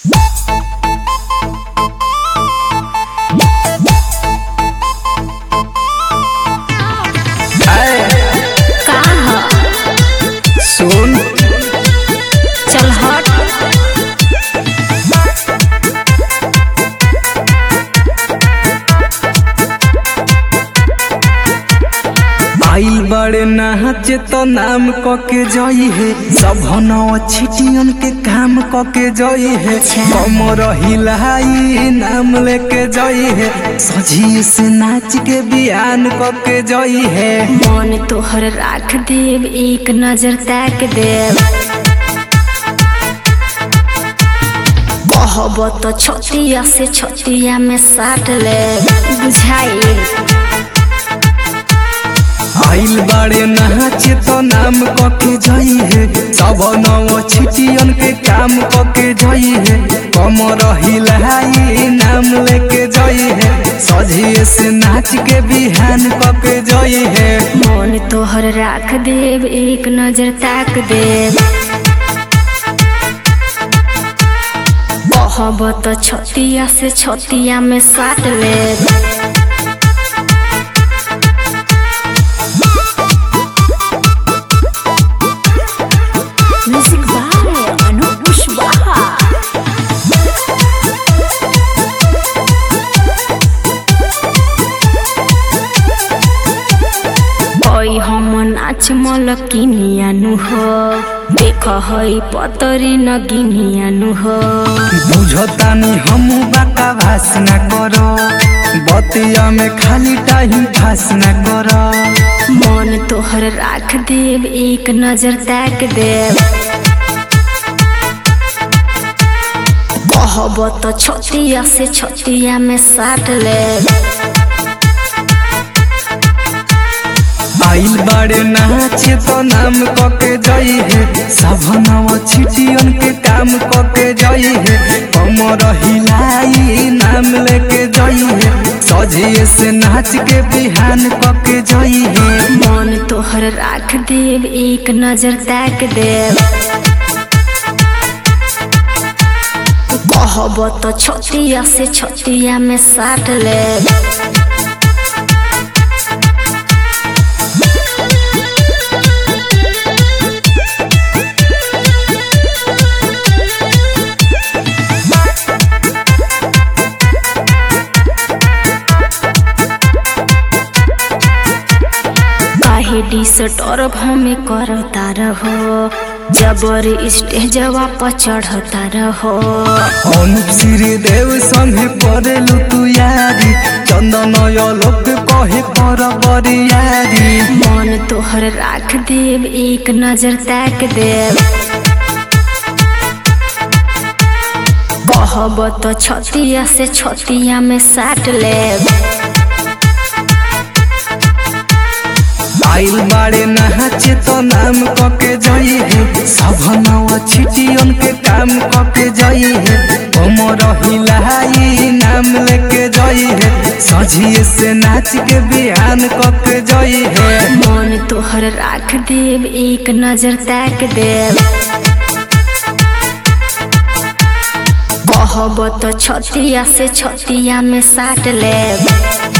सुन चल हट। आइल बड़े नाचे तो नाम कके जई है सब छिटियन के काम कके जई है कमर हिलाई नाम लेके जई है सजी से नाच के बियान कके जई है मन तोहर राख देव एक नजर ताक देव कहब तो छतिया से छतिया में साट ले बुझाई। आइल बाड़े नाचे तो नाम कके जई है सब छिटियन के काम कके जई है कमर हिलाई नाम लेके जई है सजिए से नाच के बिहान कके जई है मन तोहर राख देव एक नजर ताक देव कहब तो छतिया से छतिया में साट ले। Music by Anoop Kushwaha. ओई हम नाच मलकिनियानु हो देख हई पतरी नगिनियानु हो बुझतानी हम बाका भास न करो बतिया में खाली टाइम पास न करो मन तोहर राख देव एक नजर ताक देव कहब तो छतिया से छतिया में साट ले। आइल बाड़े नाचे तो नाम कके जई है सब छिटियन के काम कके जई है कमर हिलाई नाम लेके जई है सजिए से नाच के बिहान कके जई है मन तोहर राख देव एक नजर ताक देव कहब तो छतिया से छतिया में साट ले। डिसटर हमें करता रहो जबर स्टेजवा पर चढ़ता रहो अनुप श्री देव संगे करेलु तू यारी चंदन लोक कहे कर बरियारी मन तोहर राख देव एक नजर ताक देव कहब तो छतिया से छतिया में साट ले। आइल बाड़े नाचे तो नाम कके जई है सब छिटियन के काम कके जई है कमर हिलाई नाम लेके जई है सजिए से नाच के बिहान कके जई है मन तोहर राख देव एक नजर ताक देव कहब तो छतिया से छतिया में साट ले।